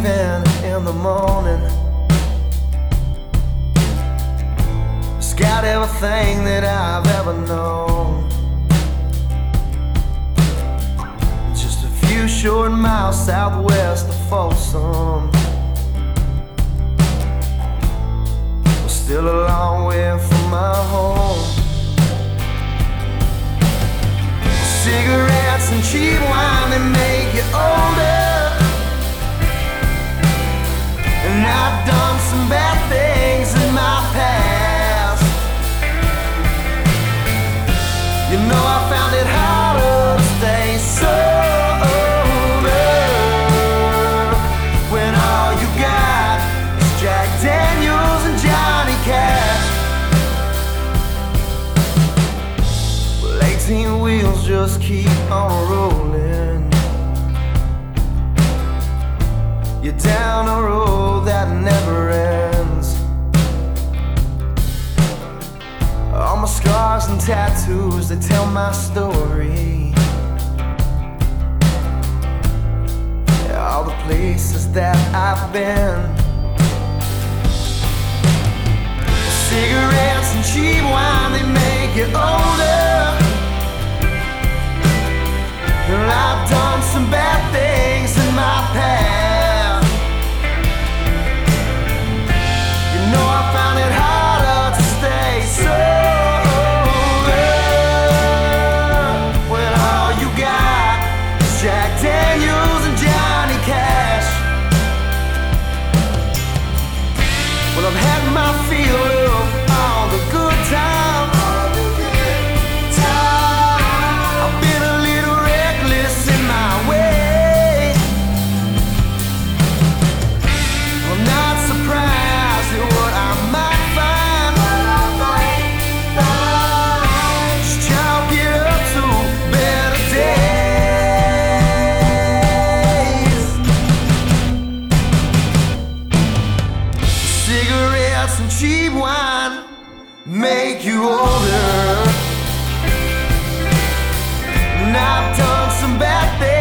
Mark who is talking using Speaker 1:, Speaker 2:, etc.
Speaker 1: leaving in the morning. It's got everything that I've ever known. Just a few short miles southwest of Folsom. We're still a long way from my home. Cigarettes and cheap wine, they make you older. And I've done some bad things in my past. You know I found it harder to stay sober when all you got is Jack Daniels and Johnny Cash. Well, 18 wheels just keep on rolling. You're down a road that never ends. All my scars and tattoos, they tell my story. All the places that I've been. Cigarettes and cheap wine, they make you older. And I've done some bad things in my past. You know I found it harder to stay sober when all you got is Jack Daniels and Johnny Cash. Well, I've had my fill of all the good times. I've been a little reckless in my way. I'm not surprised at what I might find. Just chalk it up to better days. Cigarettes and cheap wine make you older. And I've done some bad things.